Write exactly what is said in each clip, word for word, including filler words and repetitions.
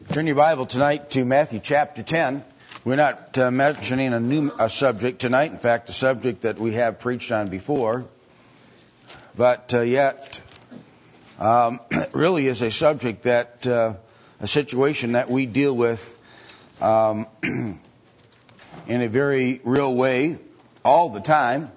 Turn your Bible tonight to Matthew chapter ten. We're not uh, mentioning a new a subject tonight. In fact, a subject that we have preached on before. But uh, yet, um, it really is a subject that, uh, a situation that we deal with um, in a very real way all the time.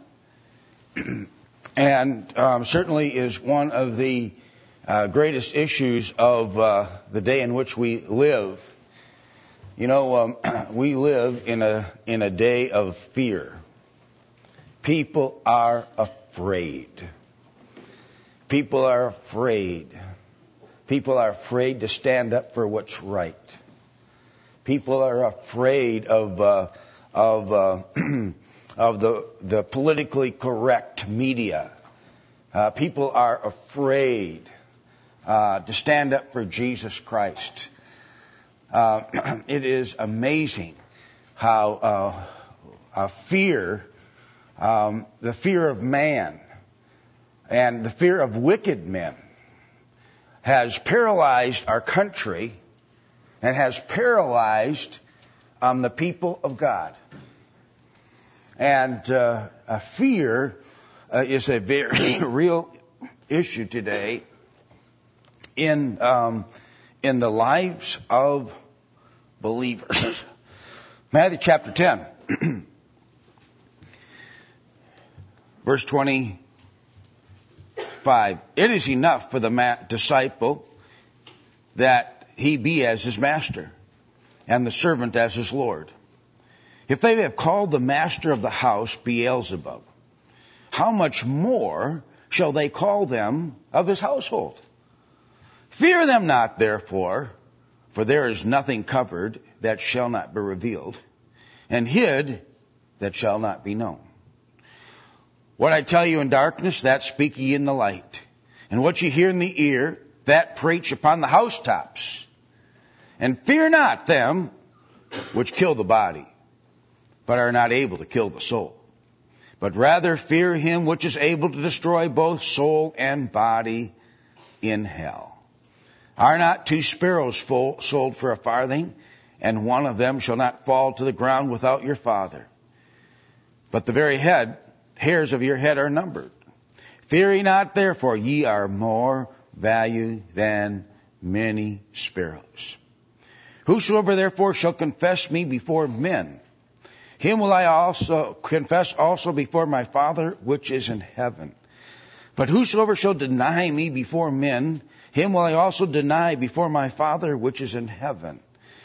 And um, certainly is one of the Uh, greatest issues of uh, the day in which we live. You know, um, we live in a in a day of fear. People are afraid. People are afraid. People are afraid to stand up for what's right. People are afraid of uh, of uh, of the the politically correct media. Uh, people are afraid Uh, to stand up for Jesus Christ. Uh, it is amazing how uh, uh, fear, um, the fear of man and the fear of wicked men has paralyzed our country and has paralyzed um, the people of God. And uh, a fear uh, is a very real issue today in um, in the lives of believers. Matthew chapter ten, verse twenty-five. It is enough for the ma- disciple that he be as his master, and the servant as his Lord. If they have called the master of the house Beelzebub, how much more shall they call them of his household? Fear them not, therefore, for there is nothing covered that shall not be revealed, and hid that shall not be known. What I tell you in darkness, that speak ye in the light. And what ye hear in the ear, that preach upon the housetops. And fear not them which kill the body, but are not able to kill the soul. But rather fear him which is able to destroy both soul and body in hell. Are not two sparrows full, sold for a farthing, and one of them shall not fall to the ground without your Father? But the very head, hairs of your head are numbered. Fear ye not, therefore, ye are more value than many sparrows. Whosoever therefore shall confess me before men, him will I also confess also before my Father which is in heaven. But whosoever shall deny me before men, him will I also deny before my Father which is in heaven.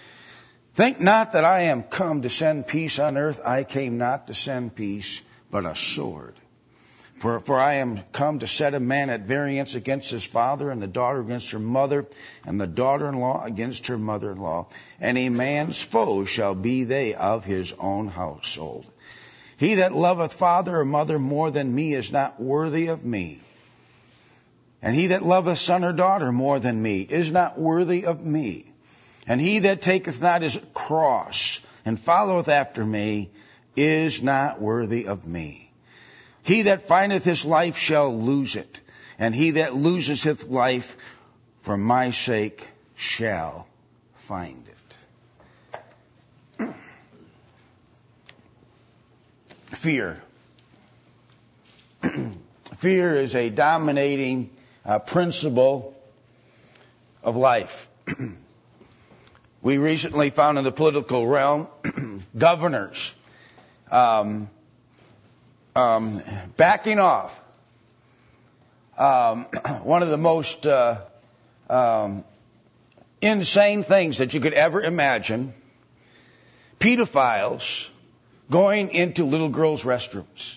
Think not that I am come to send peace on earth. I came not to send peace, but a sword. For, for I am come to set a man at variance against his father, and the daughter against her mother, and the daughter-in-law against her mother-in-law. And a man's foes shall be they of his own household. He that loveth father or mother more than me is not worthy of me. And he that loveth son or daughter more than me is not worthy of me. And he that taketh not his cross and followeth after me is not worthy of me. He that findeth his life shall lose it, and he that loseth his life for my sake shall find it. Fear. Fear is a dominating uh, principle of life. We recently found in the political realm governors um, um, backing off. Um, one of the most uh, um, insane things that you could ever imagine, pedophiles going into little girls' restrooms.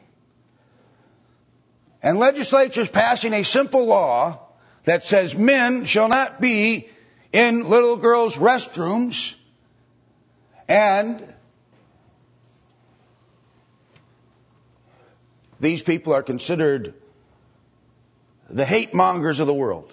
And legislatures passing a simple law that says men shall not be in little girls' restrooms, and these people are considered the hate mongers of the world.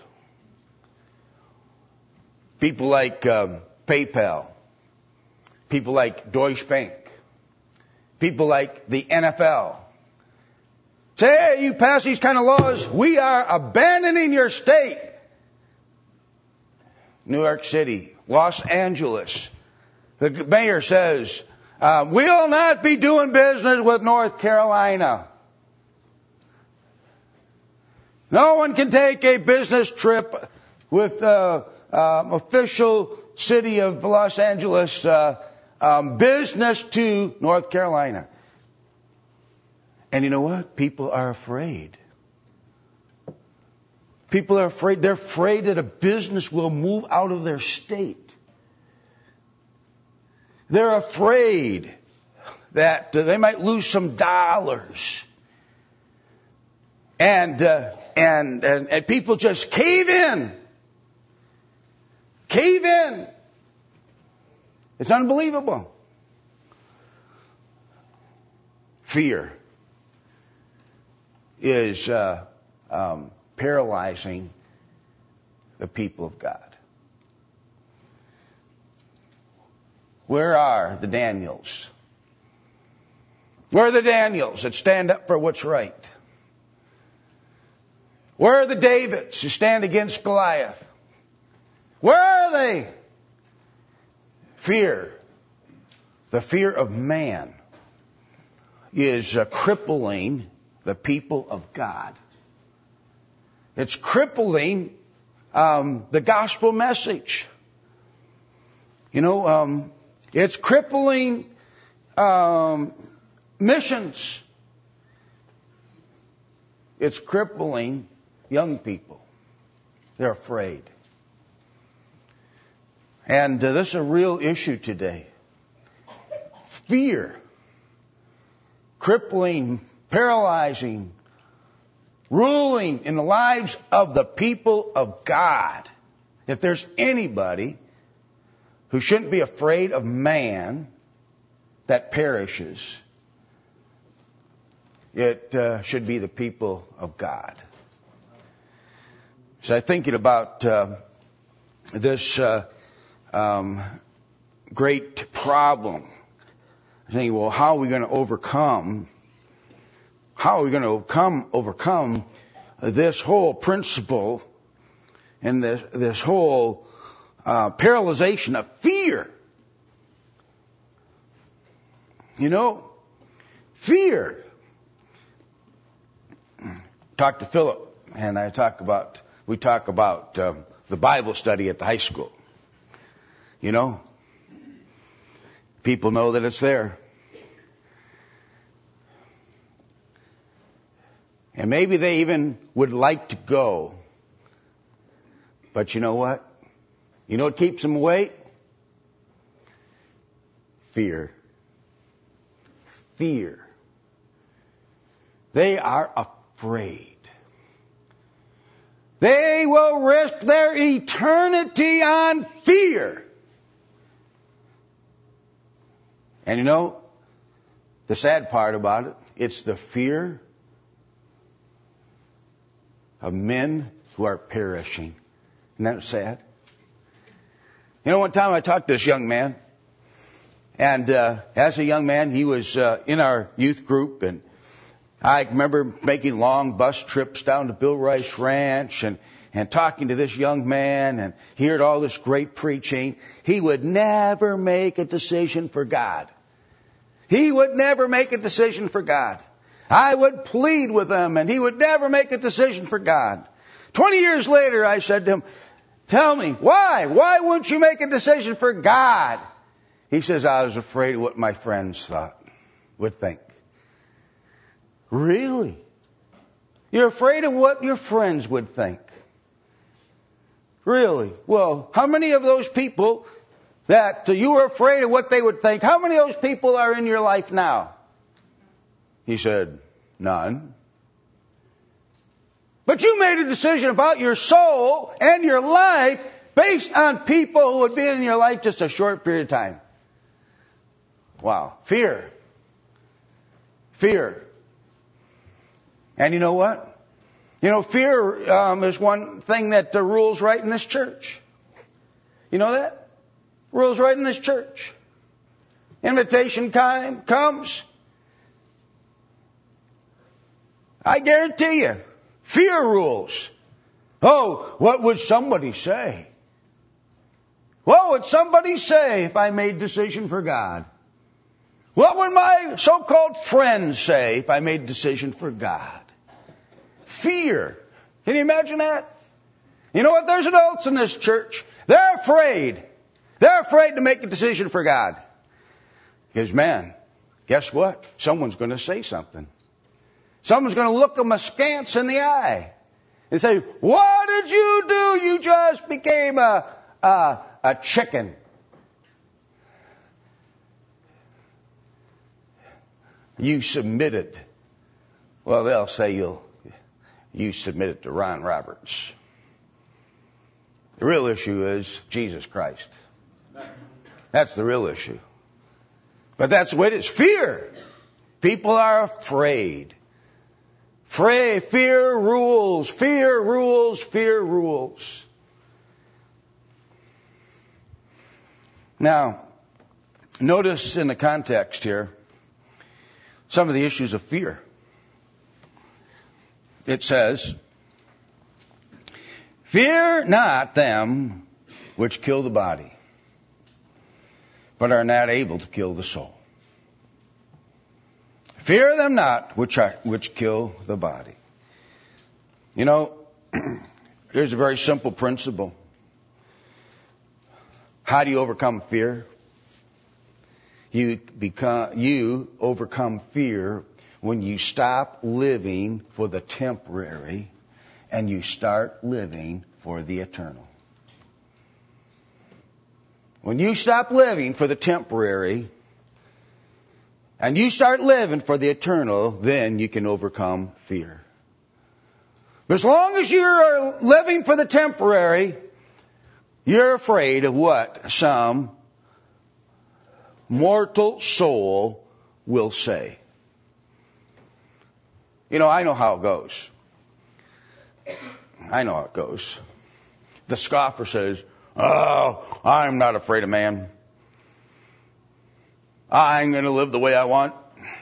People like um, PayPal, people like Deutsche Bank, people like the N F L. Say, hey, you pass these kind of laws, we are abandoning your state. New York City, Los Angeles. The mayor says, uh, we'll not be doing business with North Carolina. No one can take a business trip with the uh, um, official city of Los Angeles uh, um, business to North Carolina. And you know what? People are afraid. People are afraid. They're afraid that a business will move out of their state. They're afraid that uh, they might lose some dollars. And, uh, and, and, and people just cave in. Cave in. It's unbelievable. Fear is uh, um, paralyzing the people of God. Where are the Daniels? Where are the Daniels that stand up for what's right? Where are the Davids who stand against Goliath? Where are they? Fear, the fear of man, is uh, crippling the people of God. It's crippling um, the gospel message. You know, um, it's crippling um, missions. It's crippling young people. They're afraid. And uh, this is a real issue today. Fear. Crippling, paralyzing, ruling in the lives of the people of God. If there's anybody who shouldn't be afraid of man that perishes, it uh, should be the people of God. So I'm thinking about uh, this uh, um, great problem. I'm thinking, well, how are we going to overcome? How are we going to overcome overcome this whole principle and this this whole uh, paralyzation of fear? You know, fear. Talk to Philip, and I talk about we talk about uh, the Bible study at the high school. You know, people know that it's there. And maybe they even would like to go. But you know what? You know what keeps them away? Fear. Fear. They are afraid. They will risk their eternity on fear. And you know, the sad part about it, it's the fear of men who are perishing. Isn't that sad? You know, one time I talked to this young man, and uh, as a young man, he was uh, in our youth group, and I remember making long bus trips down to Bill Rice Ranch and, and talking to this young man and hearing all this great preaching. He would never make a decision for God. He would never make a decision for God. I would plead with him, and he would never make a decision for God. Twenty years later, I said to him, tell me, why? Why wouldn't you make a decision for God? He says, I was afraid of what my friends thought, would think. Really? You're afraid of what your friends would think? Really? Well, how many of those people that you were afraid of what they would think, how many of those people are in your life now? He said, none. But you made a decision about your soul and your life based on people who would be in your life just a short period of time. Wow. Fear. Fear. And you know what? You know, fear um, is one thing that uh, rules right in this church. You know that? Rules right in this church. Invitation time comes. I guarantee you, fear rules. Oh, what would somebody say? What would somebody say if I made a decision for God? What would my so-called friends say if I made a decision for God? Fear. Can you imagine that? You know what? There's adults in this church. They're afraid. They're afraid to make a decision for God. Because, man, guess what? Someone's going to say something. Someone's going to look them askance in the eye and say, what did you do? You just became a, a, a chicken. You submitted. Well, they'll say you'll, you submitted to Ron Roberts. The real issue is Jesus Christ. That's the real issue. But that's what it is. Fear. People are afraid. Afraid. Fear rules. Fear rules. Fear rules. Now, notice in the context here, some of the issues of fear. It says, fear not them which kill the body, but are not able to kill the soul. Fear them not which are, which kill the body. You know, here's a very simple principle. How do you overcome fear? You become, you overcome fear when you stop living for the temporary and you start living for the eternal. When you stop living for the temporary and you start living for the eternal, then you can overcome fear. But as long as you are living for the temporary, you're afraid of what some mortal soul will say. You know, I know how it goes. I know how it goes. The scoffer says, oh, I'm not afraid of man. I'm going to live the way I want.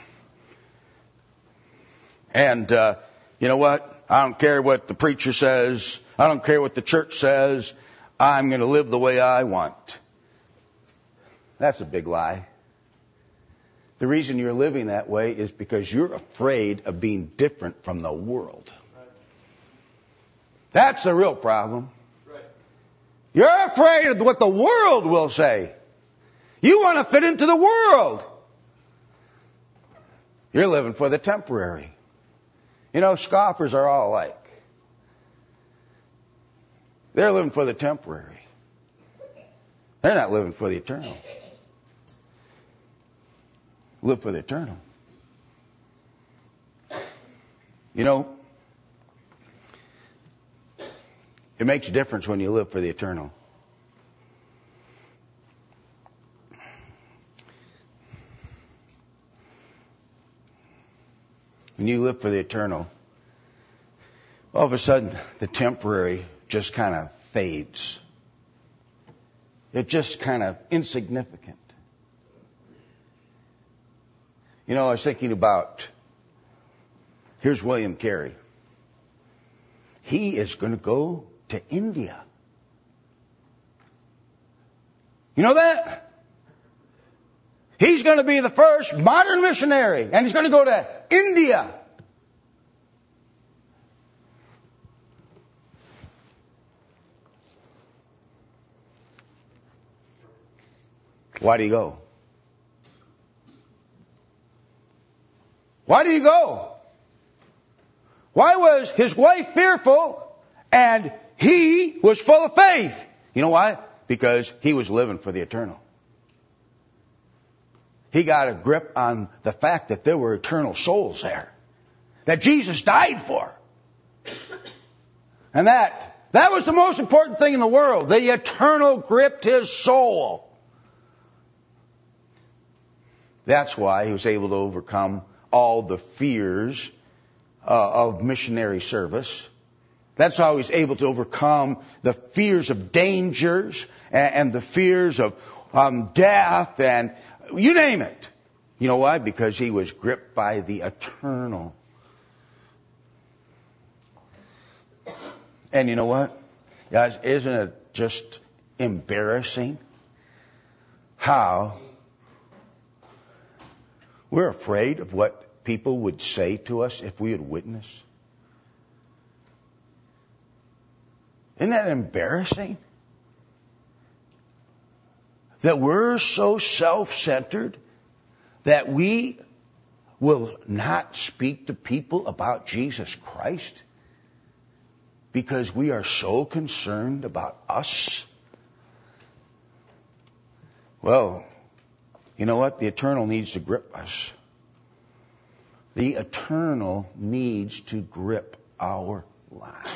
And uh, you know what? I don't care what the preacher says. I don't care what the church says. I'm going to live the way I want. That's a big lie. The reason you're living that way is because you're afraid of being different from the world. That's the real problem. You're afraid of what the world will say. You want to fit into the world. You're living for the temporary. You know, scoffers are all alike. They're living for the temporary. They're not living for the eternal. Live for the eternal. You know, it makes a difference when you live for the eternal. When you live for the eternal, all of a sudden the temporary just kind of fades. It's just kind of insignificant. You know, I was thinking about, here's William Carey. He is going to go to India. You know that? He's going to be the first modern missionary, and he's going to go to India. Why do you go? Why did he go? Why was his wife fearful and he was full of faith? You know why? Because he was living for the eternal. He got a grip on the fact that there were eternal souls there, that Jesus died for. And that, that was the most important thing in the world. The eternal gripped his soul. That's why he was able to overcome all the fears uh, of missionary service. That's how he was able to overcome the fears of dangers and, and the fears of um, death and you name it. You know why? Because he was gripped by the eternal. And you know what? Guys, isn't it just embarrassing how we're afraid of what people would say to us if we would witness? Isn't that embarrassing? That we're so self-centered that we will not speak to people about Jesus Christ because we are so concerned about us. Well, you know what? The eternal needs to grip us. The eternal needs to grip our lives.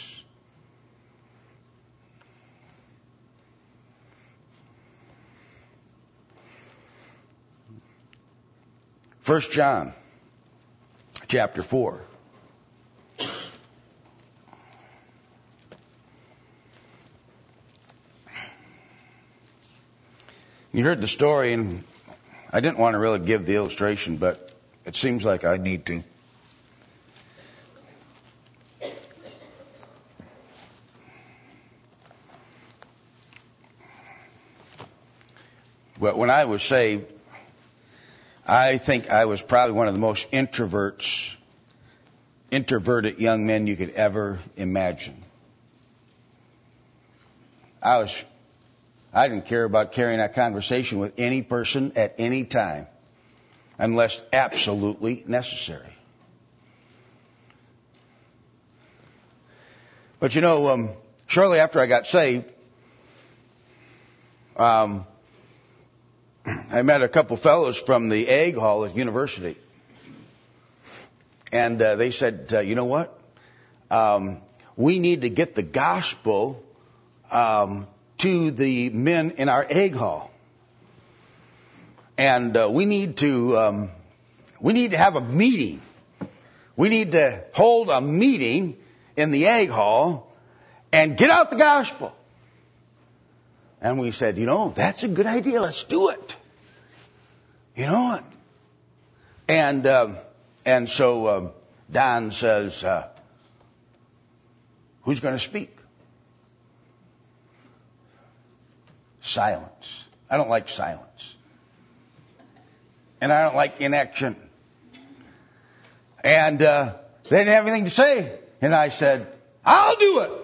First John chapter four. You heard the story, and I didn't want to really give the illustration, but it seems like I need to. But when I was saved, I think I was probably one of the most introverts, introverted young men you could ever imagine. I was, I didn't care about carrying a conversation with any person at any time, unless absolutely necessary. But you know, um, shortly after I got saved, um, I met a couple fellows from the Egg Hall at university. And uh, they said, uh, you know what? Um, we need to get the gospel um, to the men in our Egg Hall. And uh, we need to um, we need to have a meeting. We need to hold a meeting in the Egg Hall and get out the gospel. And we said, you know, that's a good idea. Let's do it. You know what? And um, and so um, Don says, uh, who's going to speak? Silence. I don't like silence. And I don't like inaction. And uh, they didn't have anything to say. And I said, I'll do it.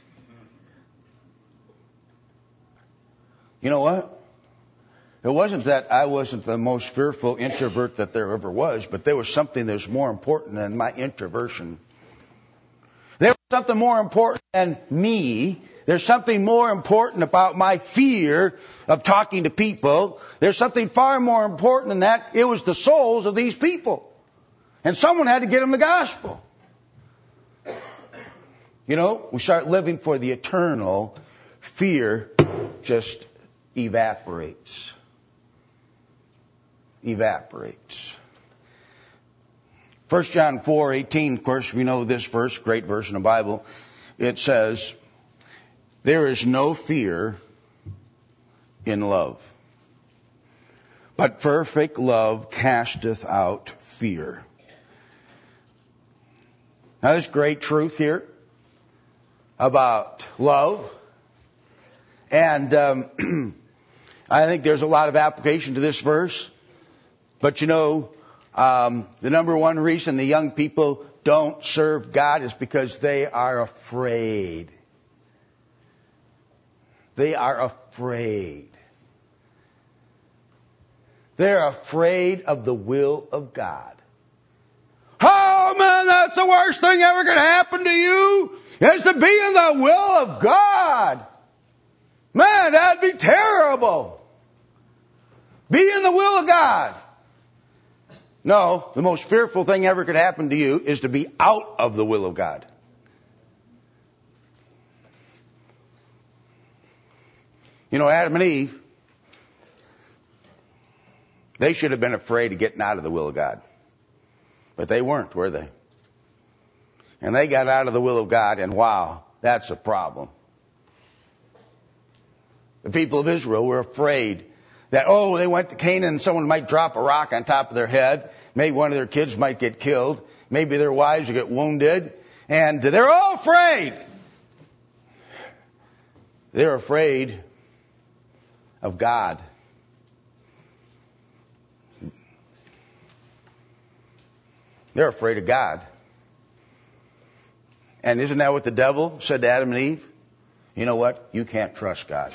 You know what? It wasn't that I wasn't the most fearful introvert that there ever was, but there was something that was more important than my introversion. There was something more important than me. There's something more important about my fear of talking to people. There's something far more important than that. It was the souls of these people. And someone had to get them the gospel. You know, we start living for the eternal, fear just evaporates. Evaporates. First John four eighteen, of course, we know this verse, great verse in the Bible. It says, there is no fear in love, but perfect love casteth out fear. Now, there's great truth here about love. And um, I think there's a lot of application to this verse. But you know, um, the number one reason the young people don't serve God is because they are afraid. They are afraid. They're afraid of the will of God. Oh man, that's the worst thing ever could happen to you, is to be in the will of God. Man, that'd be terrible. Be in the will of God. No, the most fearful thing ever could happen to you is to be out of the will of God. You know, Adam and Eve, they should have been afraid of getting out of the will of God. But they weren't, were they? And they got out of the will of God, and wow, that's a problem. The people of Israel were afraid that, oh, they went to Canaan and someone might drop a rock on top of their head. Maybe one of their kids might get killed. Maybe their wives would get wounded. And they're all afraid. They're afraid of God. They're afraid of God. And isn't that what the devil said to Adam and Eve? You know what? You can't trust God.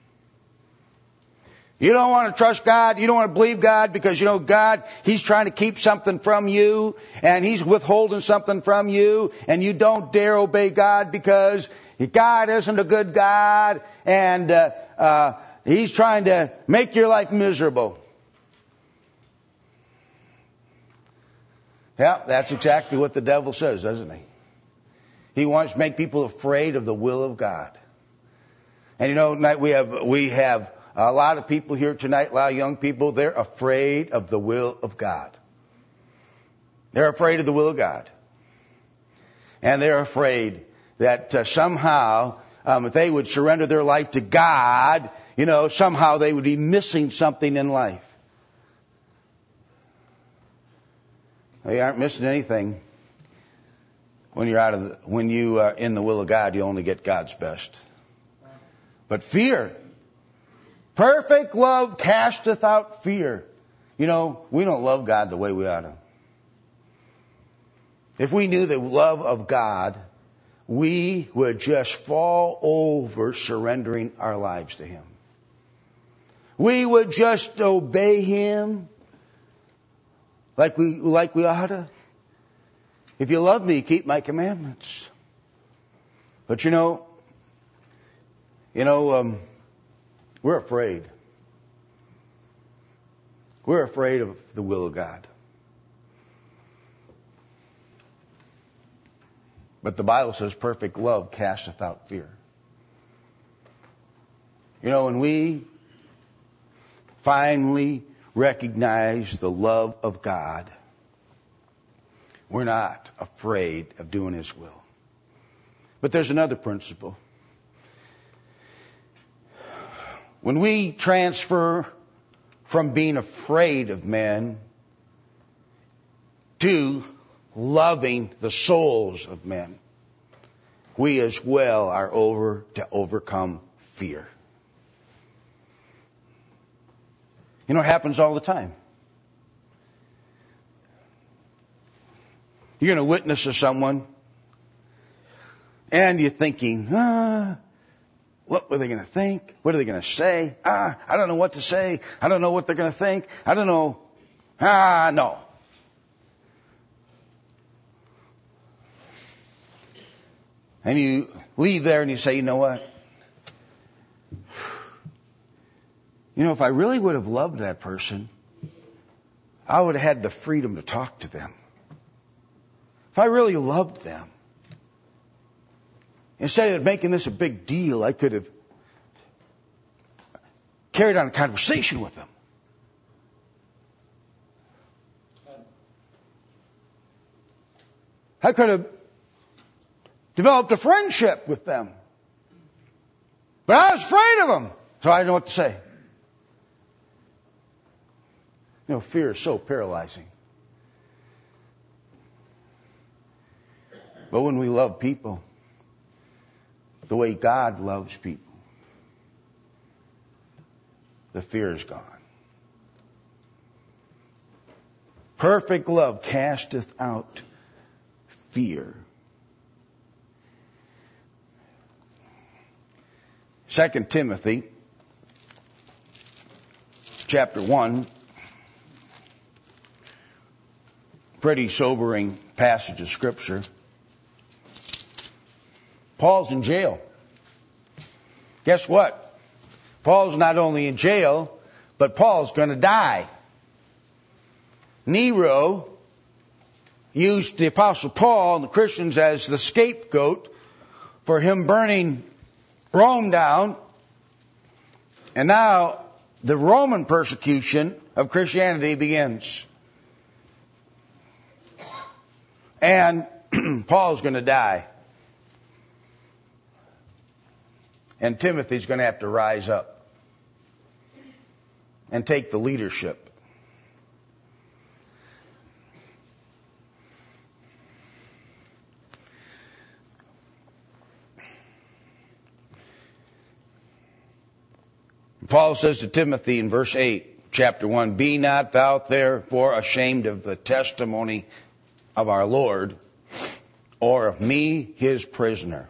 You don't want to trust God. You don't want to believe God because, you know, God, He's trying to keep something from you and He's withholding something from you and you don't dare obey God because God isn't a good God and uh, uh, He's trying to make your life miserable. Yeah, that's exactly what the devil says, doesn't he? He wants to make people afraid of the will of God. And you know, tonight we have we have a lot of people here tonight, a lot of young people, they're afraid of the will of God. They're afraid of the will of God. And they're afraid that uh, somehow, um, if they would surrender their life to God, you know, somehow they would be missing something in life. They aren't missing anything. When you're out of the, when you are in the will of God, you only get God's best. But fear, perfect love casteth out fear. You know, we don't love God the way we ought to. If we knew the love of God, we would just fall over surrendering our lives to Him. We would just obey Him like we like we ought to. If you love me, keep my commandments. But you know, you know, um, we're afraid. We're afraid of the will of God. But the Bible says perfect love casteth out fear. You know, when we finally recognize the love of God, we're not afraid of doing His will. But there's another principle. When we transfer from being afraid of men to loving the souls of men, we as well are over to overcome fear. You know, it happens all the time. You're going to witness to someone, and you're thinking, ah, what were they going to think? What are they going to say? Ah, I don't know what to say. I don't know what they're going to think. I don't know. Ah, no. And you leave there and you say, you know what? You know, if I really would have loved that person, I would have had the freedom to talk to them. If I really loved them, instead of making this a big deal, I could have carried on a conversation with them. I could have developed a friendship with them. But I was afraid of them, so I didn't know what to say. You know, fear is so paralyzing. But when we love people the way God loves people, the fear is gone. Perfect love casteth out fear. Second Timothy chapter one, pretty sobering passage of Scripture. Paul's in jail. Guess what? Paul's not only in jail, but Paul's going to die. Nero used the Apostle Paul and the Christians as the scapegoat for him burning Rome down. And now the Roman persecution of Christianity begins. And Paul's going to die. And Timothy's going to have to rise up and take the leadership. Paul says to Timothy in verse eight, chapter one, be not thou therefore ashamed of the testimony of our Lord, or of me, his prisoner.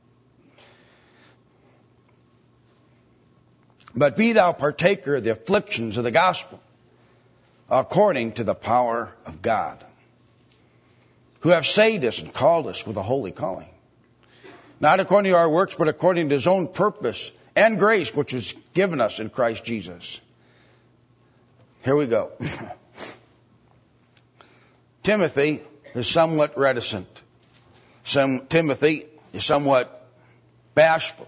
But be thou partaker of the afflictions of the gospel, according to the power of God, who have saved us and called us with a holy calling, not according to our works, but according to his own purpose and grace, which was given us in Christ Jesus. Here we go. Timothy is somewhat reticent. Some, Timothy is somewhat bashful.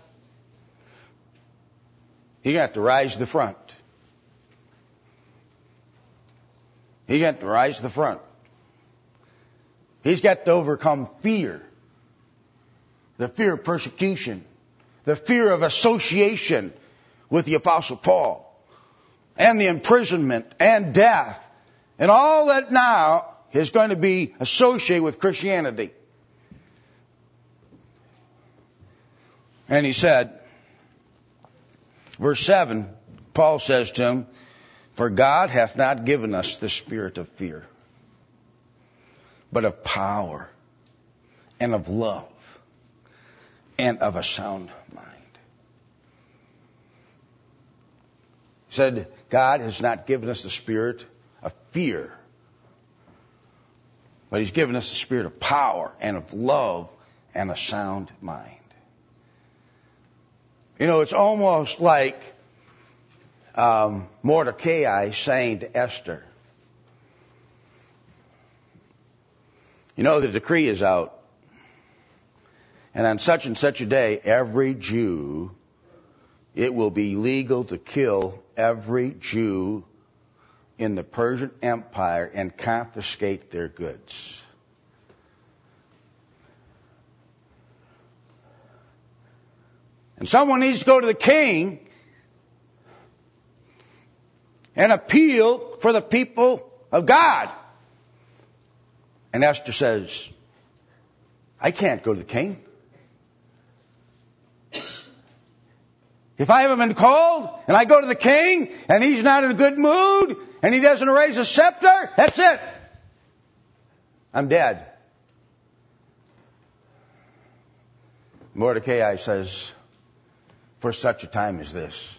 He got to rise to the front. He got to rise to the front. He's got to overcome fear. The fear of persecution. The fear of association with the Apostle Paul. And the imprisonment and death. And all that now is going to be associated with Christianity. And he said, verse seven, Paul says to him, for God hath not given us the spirit of fear, but of power and of love and of a sound mind. He said, God has not given us the spirit of fear, but he's given us the spirit of power and of love and a sound mind. You know, it's almost like um, Mordecai saying to Esther, you know, the decree is out. And on such and such a day, every Jew, it will be legal to kill every Jew in the Persian Empire and confiscate their goods. And someone needs to go to the king and appeal for the people of God. And Esther says, I can't go to the king. If I haven't been called and I go to the king and he's not in a good mood and he doesn't raise a scepter, that's it. I'm dead. Mordecai says, for such a time as this.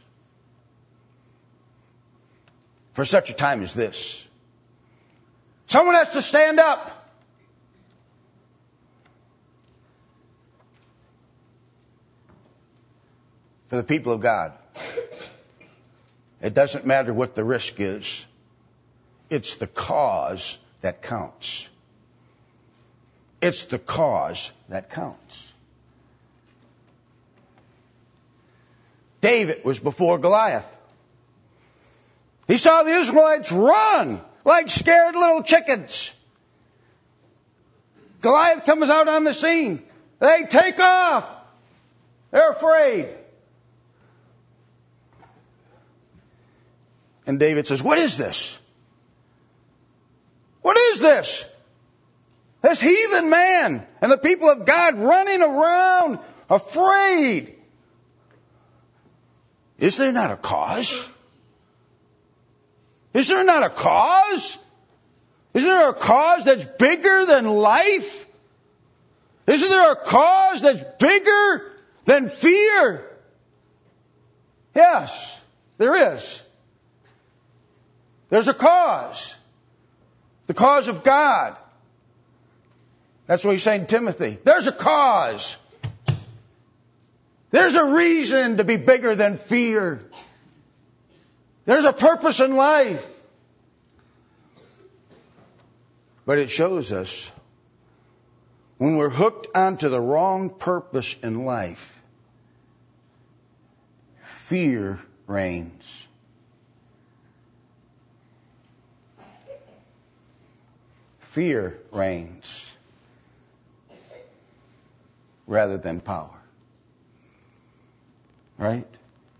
For such a time as this. Someone has to stand up. For the people of God. It doesn't matter what the risk is. It's the cause that counts. It's the cause that counts. David was before Goliath. He saw the Israelites run like scared little chickens. Goliath comes out on the scene. They take off. They're afraid. And David says, what is this? What is this? This heathen man and the people of God running around afraid. Is there not a cause? Is there not a cause? Isn't there a cause that's bigger than life? Isn't there a cause that's bigger than fear? Yes, there is. There's a cause. The cause of God. That's what he's saying to Timothy. There's a cause. There's a reason to be bigger than fear. There's a purpose in life. But it shows us when we're hooked onto the wrong purpose in life, fear reigns. Fear reigns rather than power. Right?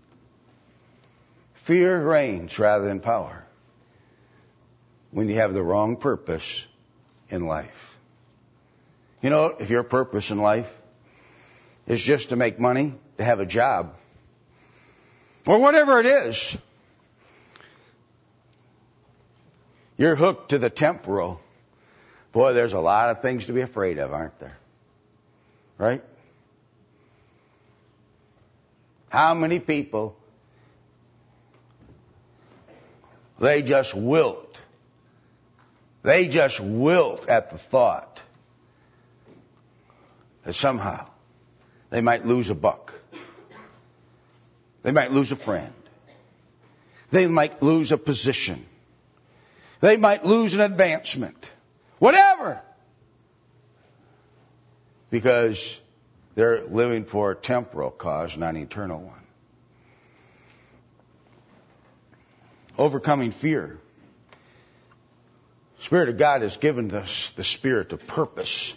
Fear reigns rather than power when you have the wrong purpose in life. You know, if your purpose in life is just to make money, to have a job, or whatever it is, you're hooked to the temporal. Boy, there's a lot of things to be afraid of, aren't there? Right? How many people, they just wilt. They just wilt at the thought that somehow they might lose a buck. They might lose a friend. They might lose a position. They might lose an advancement. Whatever. Because they're living for a temporal cause, not an eternal one. Overcoming fear. The Spirit of God has given us the spirit of purpose.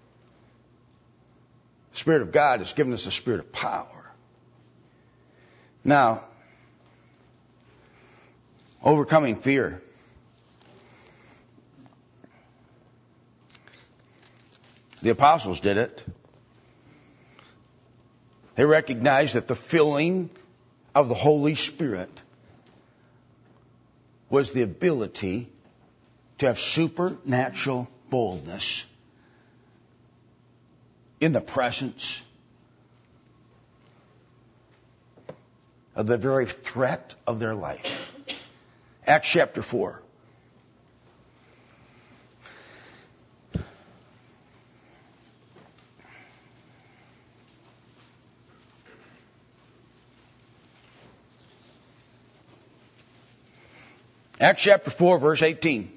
The Spirit of God has given us the spirit of power. Now, overcoming fear. The apostles did it. They recognized that the filling of the Holy Spirit was the ability to have supernatural boldness in the presence of the very threat of their life. Acts chapter four. Acts chapter four, verse eighteen.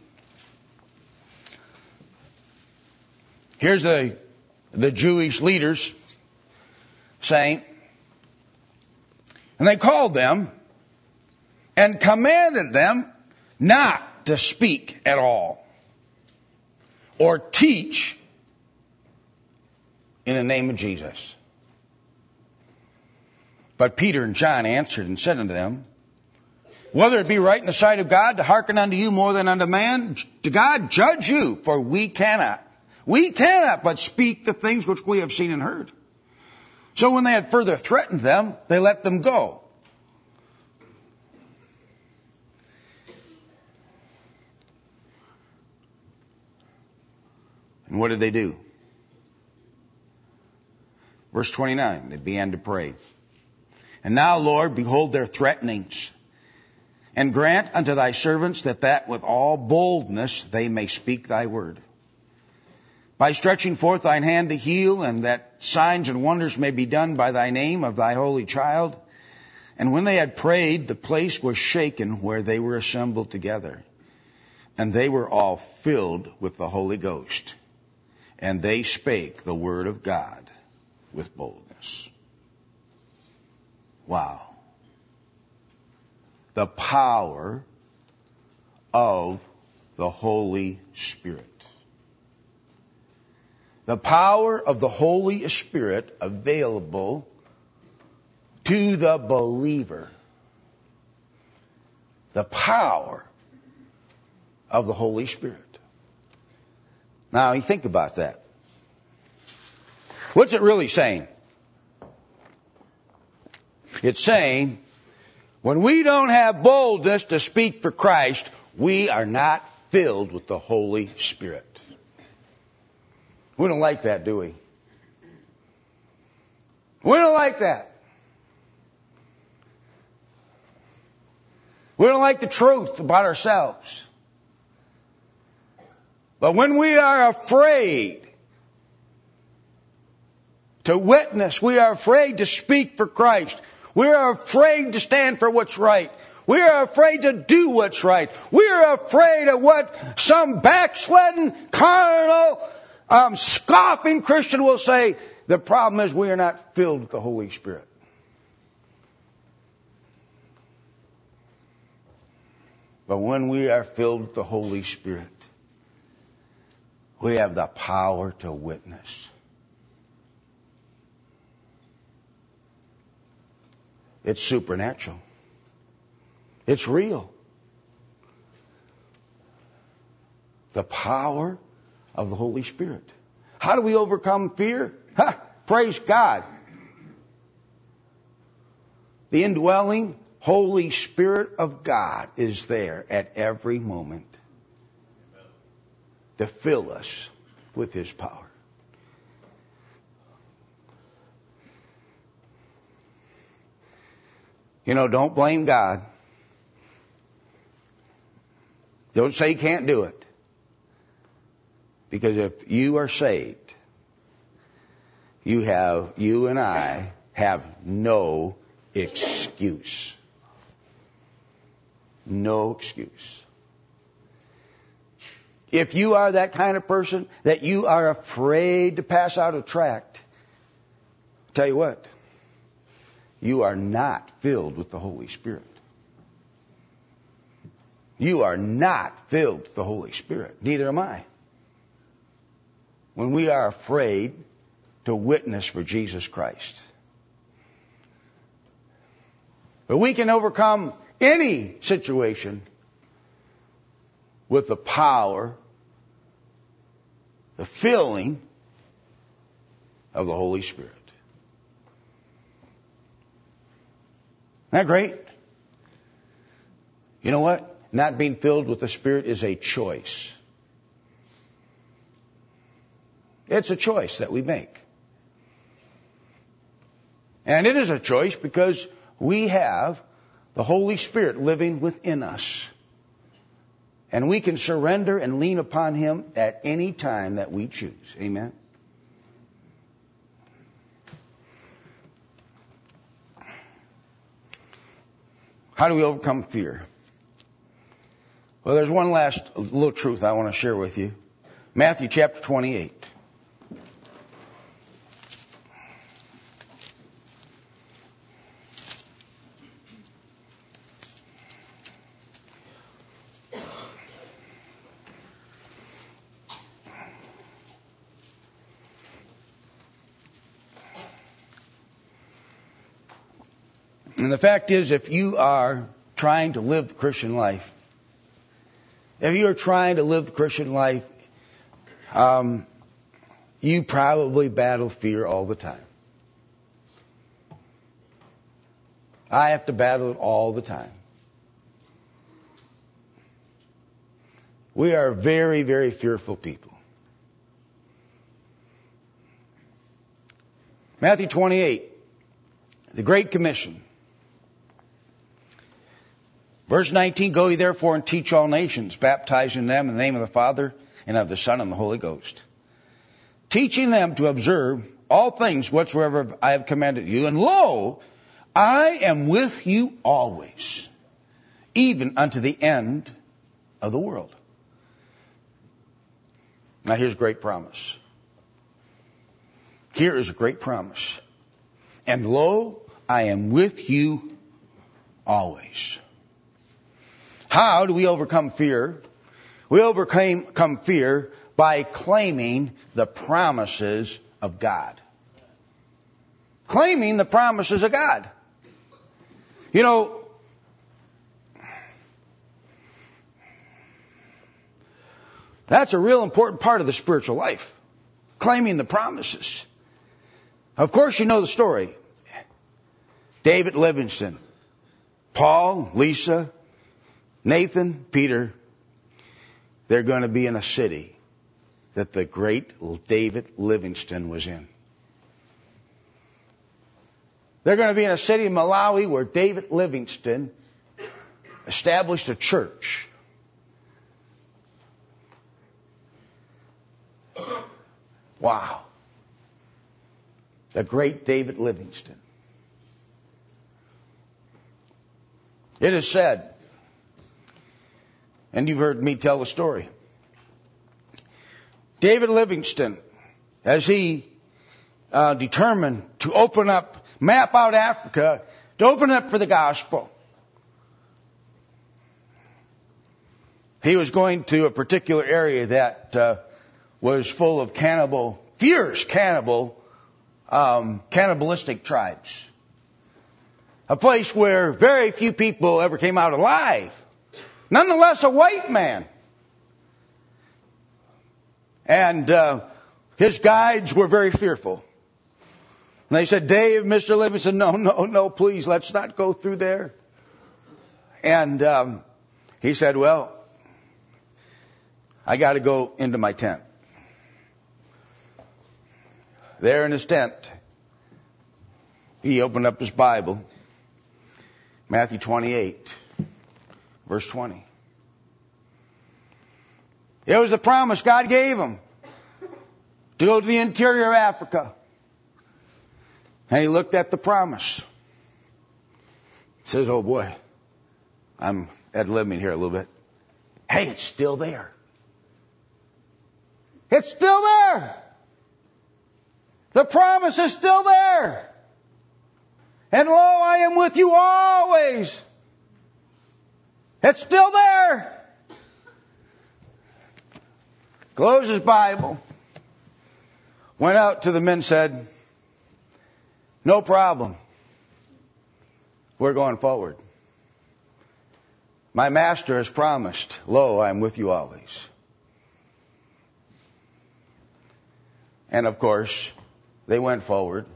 Here's the, the Jewish leaders saying, and they called them and commanded them not to speak at all or teach in the name of Jesus. But Peter and John answered and said unto them, whether it be right in the sight of God to hearken unto you more than unto man, to God judge you, for we cannot. We cannot but speak the things which we have seen and heard. So when they had further threatened them, they let them go. And what did they do? Verse twenty-nine, they began to pray. And now, Lord, behold their threatenings. And grant unto thy servants that that with all boldness they may speak thy word. By stretching forth thine hand to heal, and that signs and wonders may be done by thy name of thy holy child. And when they had prayed, the place was shaken where they were assembled together. And they were all filled with the Holy Ghost. And they spake the word of God with boldness. Wow. The power of the Holy Spirit. The power of the Holy Spirit available to the believer. The power of the Holy Spirit. Now, you think about that. What's it really saying? It's saying, when we don't have boldness to speak for Christ, we are not filled with the Holy Spirit. We don't like that, do we? We don't like that. We don't like the truth about ourselves. But when we are afraid to witness, we are afraid to speak for Christ, we are afraid to stand for what's right, we are afraid to do what's right, we are afraid of what some backslidden, carnal, um, scoffing Christian will say, the problem is we are not filled with the Holy Spirit. But when we are filled with the Holy Spirit, we have the power to witness. It's supernatural. It's real. The power of the Holy Spirit. How do we overcome fear? Ha! Praise God. The indwelling Holy Spirit of God is there at every moment. to fill us with His power. You know, don't blame God. Don't say He can't do it. Because if you are saved, you have, you and I have no excuse. No excuse. If you are that kind of person that you are afraid to pass out a tract, I'll tell you what, you are not filled with the Holy Spirit. You are not filled with the Holy Spirit. Neither am I. When we are afraid to witness for Jesus Christ. But we can overcome any situation with the power, the filling of the Holy Spirit. Isn't that great? You know what? Not being filled with the Spirit is a choice. It's a choice that we make. And it is a choice because we have the Holy Spirit living within us. And we can surrender and lean upon Him at any time that we choose. Amen? How do we overcome fear? Well, there's one last little truth I want to share with you. Matthew chapter twenty-eight. And the fact is, if you are trying to live the Christian life, if you are trying to live the Christian life, um, you probably battle fear all the time. I have to battle it all the time. We are very, very fearful people. Matthew twenty-eight, the Great Commission. Verse nineteen, go ye therefore and teach all nations, baptizing them in the name of the Father and of the Son and the Holy Ghost. Teaching them to observe all things whatsoever I have commanded you. And lo, I am with you always, even unto the end of the world. Now here's a great promise. Here is a great promise. And lo, I am with you always. How do we overcome fear? We overcome fear by claiming the promises of God. Claiming the promises of God. You know, that's a real important part of the spiritual life. Claiming the promises. Of course, you know the story. David Livingstone, Paul, Lisa, Nathan, Peter, they're going to be in a city that the great David Livingstone was in. They're going to be in a city in Malawi where David Livingstone established a church. Wow. The great David Livingstone. It is said, and you've heard me tell the story, David Livingstone, as he uh, determined to open up, map out Africa, to open up for the gospel, he was going to a particular area that uh, was full of cannibal, fierce cannibal, um, cannibalistic tribes. A place where very few people ever came out alive. Nonetheless, a white man. And uh, his guides were very fearful. And they said, Dave, Mister Livingstone, no, no, no, please, let's not go through there. And um, he said, well, I got to go into my tent. There in his tent, he opened up his Bible, Matthew twenty-eight, verse twenty. It was the promise God gave him to go to the interior of Africa. And he looked at the promise. He says, oh boy, I'm ad-libbing here a little bit. Hey, it's still there. It's still there. The promise is still there. And lo, I am with you always. It's still there. Closed his Bible. Went out to the men, said, no problem. We're going forward. My master has promised, lo, I am with you always. And of course, they went forward.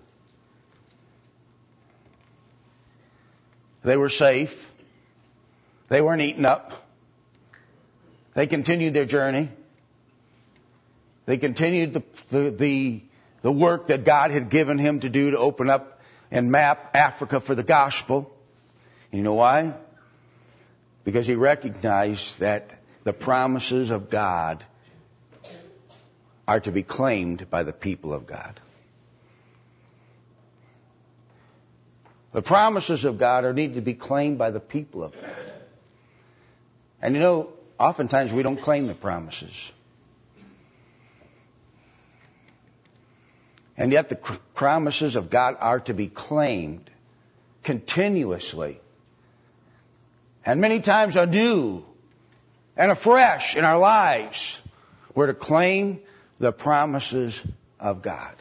They were safe. They weren't eaten up. They continued their journey. They continued the, the, the, the work that God had given him to do to open up and map Africa for the gospel. And you know why? Because he recognized that the promises of God are to be claimed by the people of God. The promises of God are need to be claimed by the people of God. And you know, oftentimes we don't claim the promises. And yet the promises of God are to be claimed continuously. And many times anew and afresh in our lives, we're to claim the promises of God.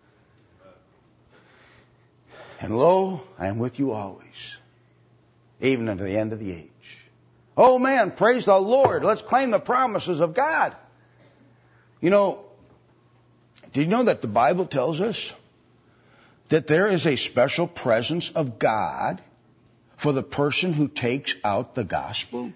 And lo, I am with you always, even unto the end of the age. Oh man, praise the Lord. Let's claim the promises of God. You know, do you know that the Bible tells us that there is a special presence of God for the person who takes out the gospel?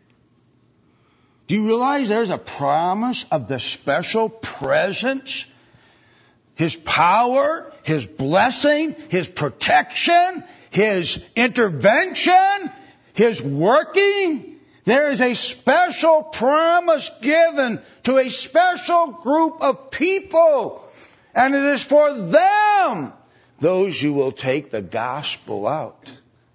Do you realize there's a promise of the special presence, His power, His blessing, His protection, His intervention, His working? There is a special promise given to a special group of people. And it is for them, those who will take the gospel out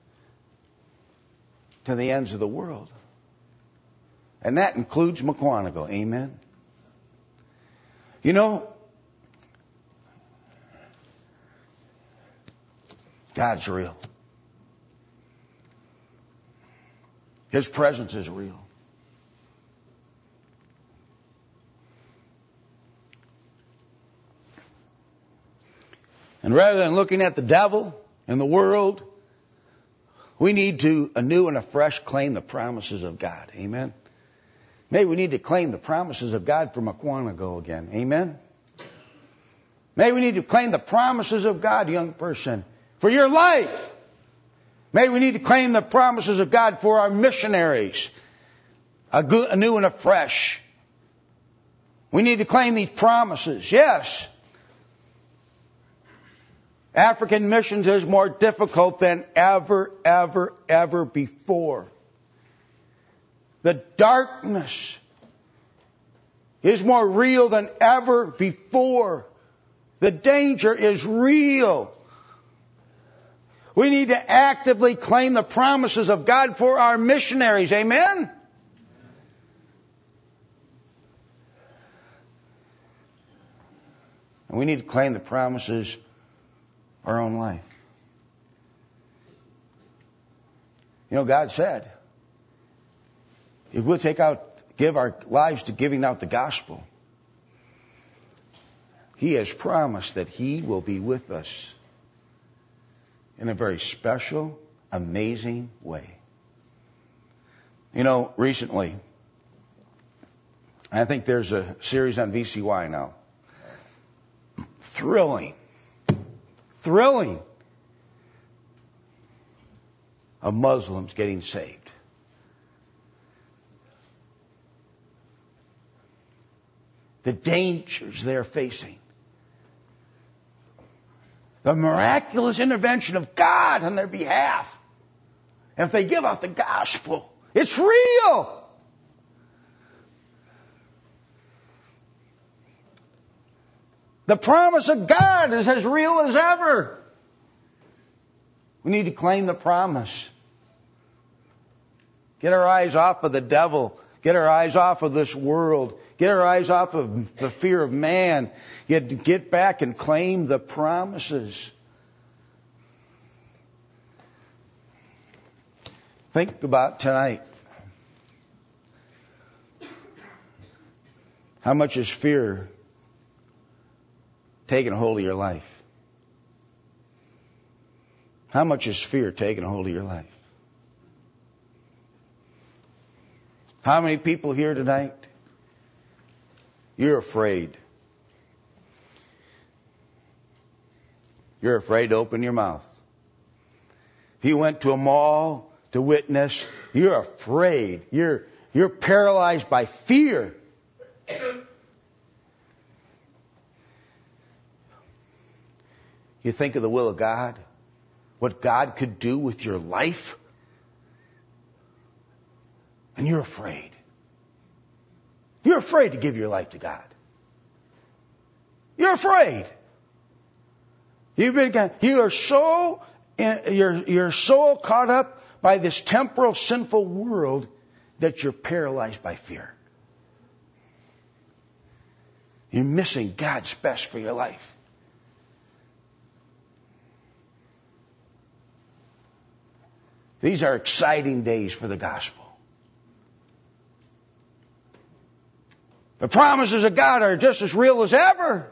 to the ends of the world. And that includes Mukwonago. Amen. You know, God's real. His presence is real. And rather than looking at the devil and the world, we need to anew and afresh claim the promises of God. Amen. Maybe we need to claim the promises of God for Mukwonago again. Amen. Maybe we need to claim the promises of God, young person, for your life. Maybe we need to claim the promises of God for our missionaries, anew and afresh. We need to claim these promises. Yes. African missions is more difficult than ever, ever, ever before. The darkness is more real than ever before. The danger is real. We need to actively claim the promises of God for our missionaries. Amen? And we need to claim the promises of our own life. You know, God said, if we'll take out, give our lives to giving out the gospel, He has promised that He will be with us in a very special, amazing way. You know, recently, I think there's a series on V C Y now. Thrilling. Thrilling. Of Muslims getting saved. the dangers they're facing. The miraculous intervention of God on their behalf. And if they give out the gospel, it's real. The promise of God is as real as ever. We need to claim the promise. Get our eyes off of the devil. Get our eyes off of this world. Get our eyes off of the fear of man. Get, get back and claim the promises. Think about tonight. How much is fear taking a hold of your life? How much is fear taking a hold of your life? How many people here tonight, you're afraid? You're afraid to open your mouth. If you went to a mall to witness, you're afraid. You're, you're paralyzed by fear. You think of the will of God, what God could do with your life, and you're afraid. You're afraid to give your life to God. You're afraid. You've been, you are so, you're, you're so caught up by this temporal sinful world that you're paralyzed by fear. You're missing God's best for your life. These are exciting days for the gospel. The promises of God are just as real as ever.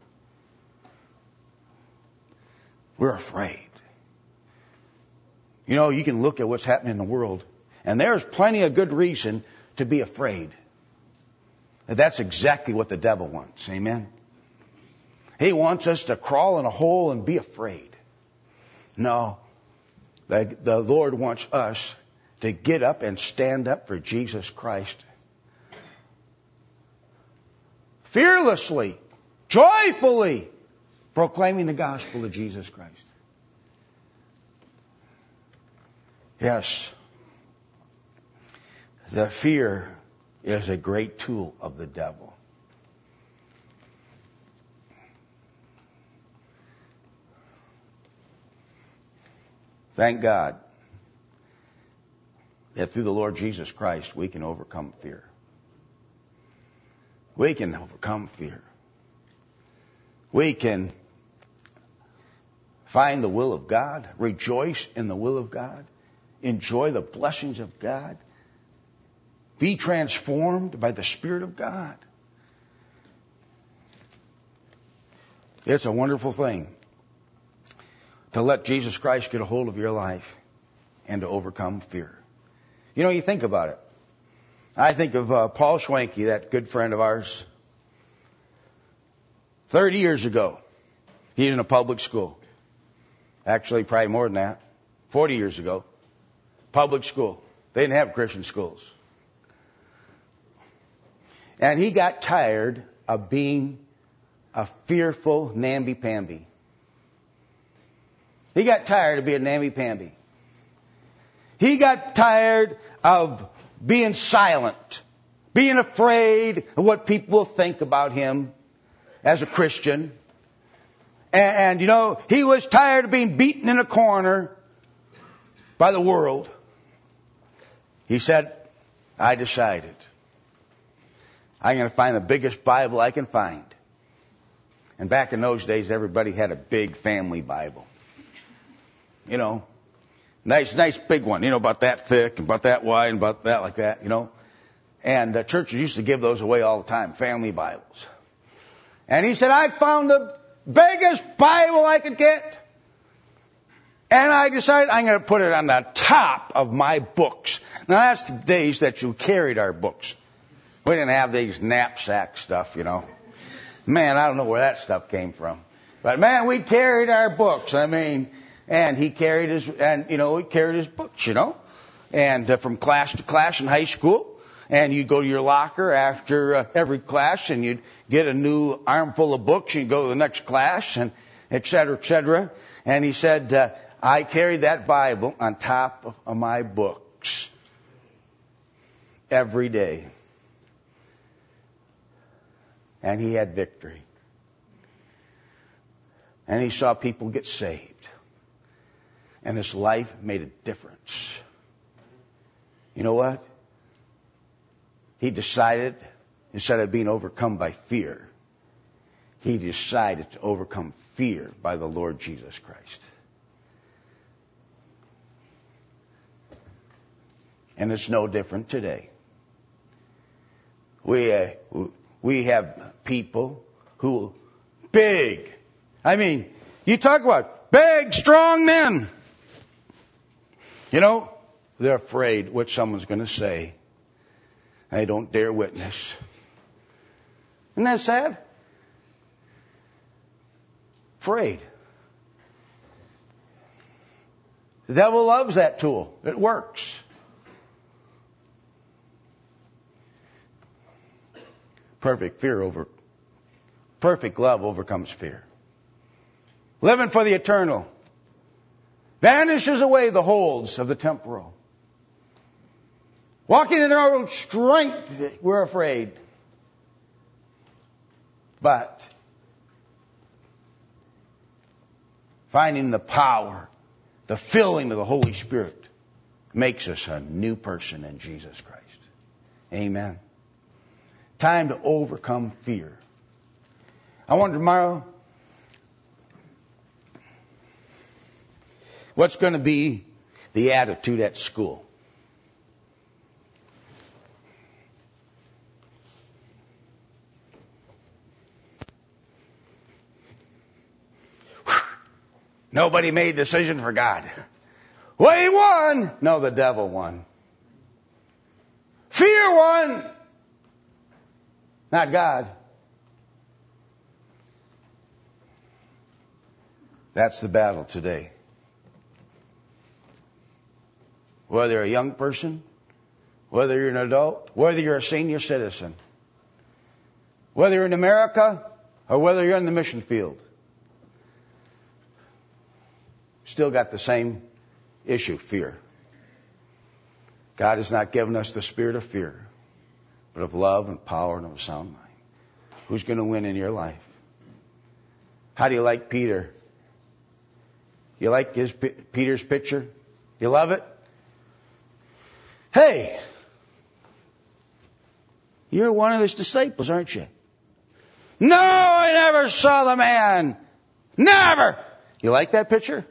We're afraid. You know, you can look at what's happening in the world, and there's plenty of good reason to be afraid. And that's exactly what the devil wants. Amen? He wants us to crawl in a hole and be afraid. No. The, the Lord wants us to get up and stand up for Jesus Christ. Fearlessly, joyfully proclaiming the gospel of Jesus Christ. Yes, the fear is a great tool of the devil. Thank God that through the Lord Jesus Christ we can overcome fear. We can overcome fear. We can find the will of God, rejoice in the will of God, enjoy the blessings of God, be transformed by the Spirit of God. It's a wonderful thing to let Jesus Christ get a hold of your life and to overcome fear. You know, you think about it. I think of uh, Paul Schwenke, that good friend of ours. Thirty years ago, he was in a public school. Actually, probably more than that. Forty years ago, public school. They didn't have Christian schools. And he got tired of being a fearful namby-pamby. He got tired of being namby-pamby. He got tired of being silent, being afraid of what people will think about him as a Christian. And, and, you know, he was tired of being beaten in a corner by the world. He said, I decided I'm going to find the biggest Bible I can find. And back in those days, everybody had a big family Bible. You know, nice, nice big one, you know, about that thick, and about that wide, and about that like that, you know. And uh, churches used to give those away all the time, family Bibles. And he said, I found the biggest Bible I could get. And I decided I'm going to put it on the top of my books. Now, that's the days that you carried our books. We didn't have these knapsack stuff, you know. Man, I don't know where that stuff came from. But, man, we carried our books. I mean, and he carried his, and, you know, he carried his books, you know. And uh, from class to class in high school. And you'd go to your locker after uh, every class, and you'd get a new armful of books, and you'd go to the next class, and et cetera, et cetera. And he said, uh, I carried that Bible on top of, of my books every day. And he had victory. And he saw people get saved. And his life made a difference. You know what? He decided, instead of being overcome by fear, he decided to overcome fear by the Lord Jesus Christ. And it's no different today. We uh, we have people who big. I mean, you talk about big, strong men. You know, they're afraid what someone's going to say. They don't dare witness. Isn't that sad? Afraid. The devil loves that tool. It works. Perfect fear over, perfect love overcomes fear. Living for the eternal vanishes away the holds of the temporal. Walking in our own strength, we're afraid. But finding the power, the filling of the Holy Spirit makes us a new person in Jesus Christ. Amen. Time to overcome fear. I wonder tomorrow what's going to be the attitude at school. Nobody made a decision for God. Well, he won. No, the devil won. Fear won. Not God. That's the battle today. Whether you're a young person, whether you're an adult, whether you're a senior citizen, whether you're in America or whether you're in the mission field, still got the same issue, fear. God has not given us the spirit of fear, but of love and power and of a sound mind. Who's going to win in your life? How do you like Peter? You like his Peter's picture? You love it? Hey, you're one of his disciples, aren't you? No, I never saw the man. Never. You like that picture?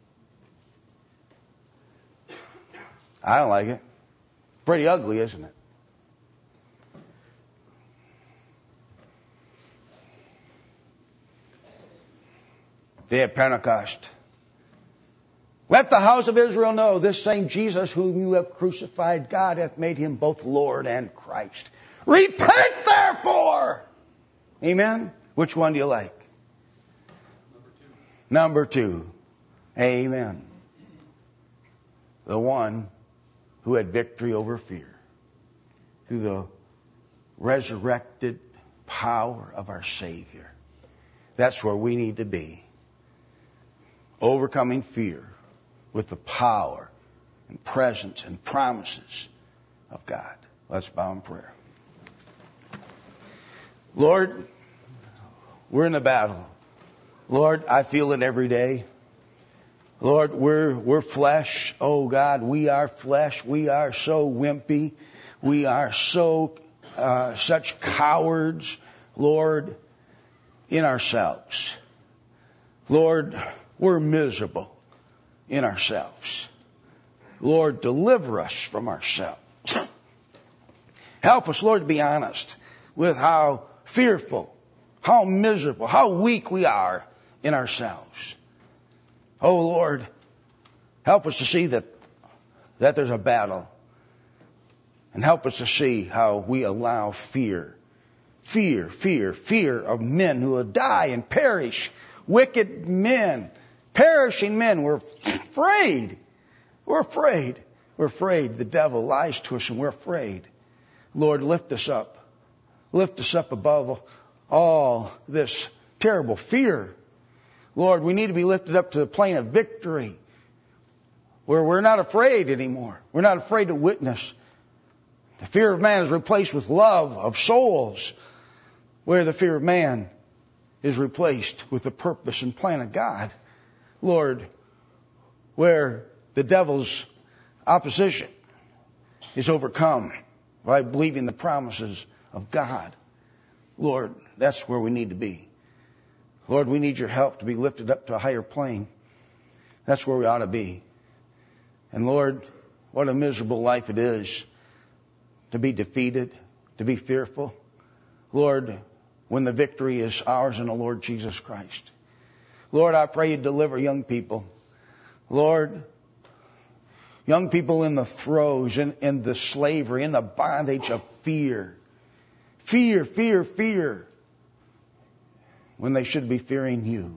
I don't like it. Pretty ugly, isn't it? Day of Pentecost. Let the house of Israel know this same Jesus whom you have crucified, God hath made him both Lord and Christ. Repent therefore. Amen. Which one do you like? Number two. Number two. Amen. The one who had victory over fear through the resurrected power of our Savior. That's where we need to be. Overcoming fear with the power and presence and promises of God. Let's bow in prayer. Lord, we're in the battle. Lord, I feel it every day. Lord, we're, we're flesh. Oh God, we are flesh. We are so wimpy. We are so, uh, such cowards, Lord, in ourselves. Lord, we're miserable in ourselves. Lord, deliver us from ourselves. Help us, Lord, to be honest with how fearful, how miserable, how weak we are in ourselves. Oh, Lord, help us to see that, that there's a battle. And help us to see how we allow fear, fear, fear, fear of men who will die and perish. Wicked men, perishing men. We're afraid. We're afraid. We're afraid. The devil lies to us and we're afraid. Lord, lift us up. Lift us up above all this terrible fear. Lord, we need to be lifted up to the plane of victory, where we're not afraid anymore. We're not afraid to witness. The fear of man is replaced with love of souls, where the fear of man is replaced with the purpose and plan of God. Lord, where the devil's opposition is overcome by believing the promises of God. Lord, that's where we need to be. Lord, we need your help to be lifted up to a higher plane. That's where we ought to be. And Lord, what a miserable life it is to be defeated, to be fearful. Lord, when the victory is ours in the Lord Jesus Christ. Lord, I pray you deliver young people. Lord, young people in the throes, in, in the slavery, in the bondage of fear. Fear, fear, fear. When they should be fearing you.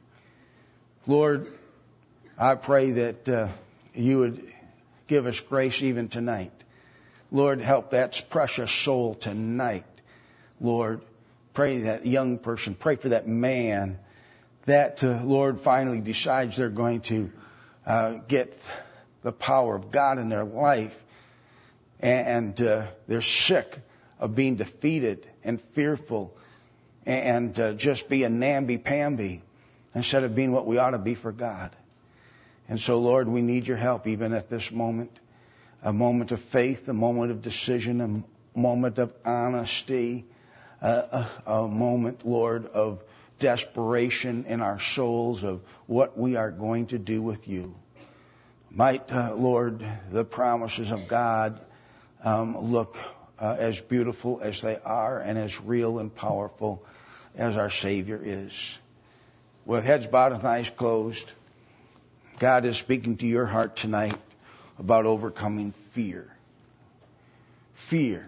Lord, I pray that uh, you would give us grace even tonight. Lord, help that precious soul tonight. Lord, pray that young person, pray for that man that, uh, Lord, finally decides they're going to uh, get the power of God in their life. And uh, they're sick of being defeated and fearful and uh, just be a namby-pamby instead of being what we ought to be for God. And so, Lord, we need your help even at this moment, a moment of faith, a moment of decision, a moment of honesty, uh, a, a moment, Lord, of desperation in our souls of what we are going to do with you. Might, uh, Lord, the promises of God um, look uh, as beautiful as they are and as real and powerful as our Savior is. With heads bowed and eyes closed, God is speaking to your heart tonight about overcoming fear. Fear.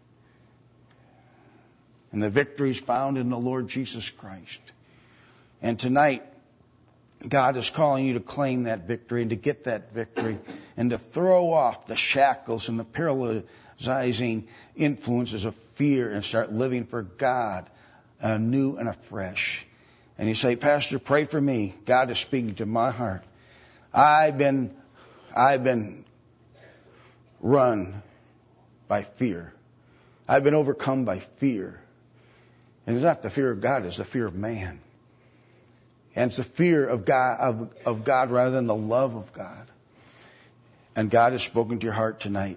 And the victory is found in the Lord Jesus Christ. And tonight, God is calling you to claim that victory and to get that victory and to throw off the shackles and the paralyzing influences of fear and start living for God anew and afresh. And you say, Pastor, pray for me. God is speaking to my heart. I've been, I've been run by fear. I've been overcome by fear. And it's not the fear of God, it's the fear of man. And it's the fear of God, of, of God rather than the love of God. And God has spoken to your heart tonight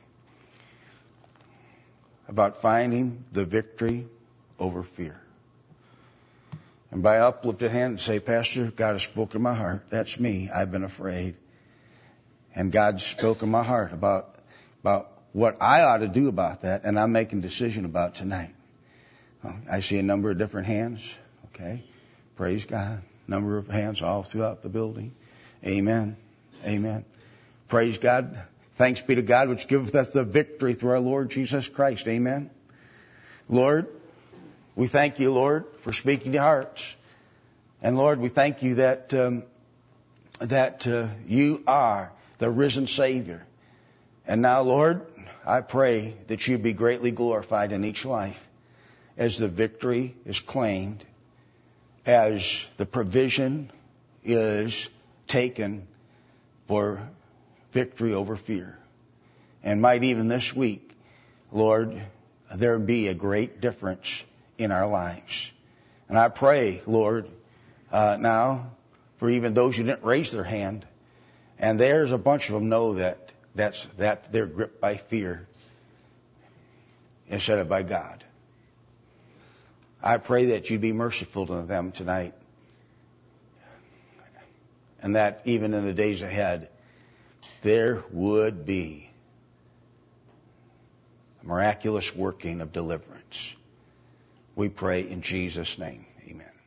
about finding the victory over fear. And by uplifted hand say, Pastor, God has spoken to my heart. That's me. I've been afraid. And God's spoken my heart about, about what I ought to do about that, and I'm making a decision about tonight. I see a number of different hands. Okay. Praise God. Number of hands all throughout the building. Amen. Amen. Praise God. Thanks be to God, which giveth us the victory through our Lord Jesus Christ. Amen. Lord, we thank you, Lord, for speaking to hearts. And Lord, we thank you that, um, that uh, you are the risen Savior. And now, Lord, I pray that you be greatly glorified in each life as the victory is claimed, as the provision is taken for victory over fear. And might even this week, Lord, there be a great difference in our lives. And I pray, Lord, uh, now for even those who didn't raise their hand, and there's a bunch of them know that that's that they're gripped by fear instead of by God. I pray that you be merciful to them tonight, and that even in the days ahead, there would be a miraculous working of deliverance. We pray in Jesus' name. Amen.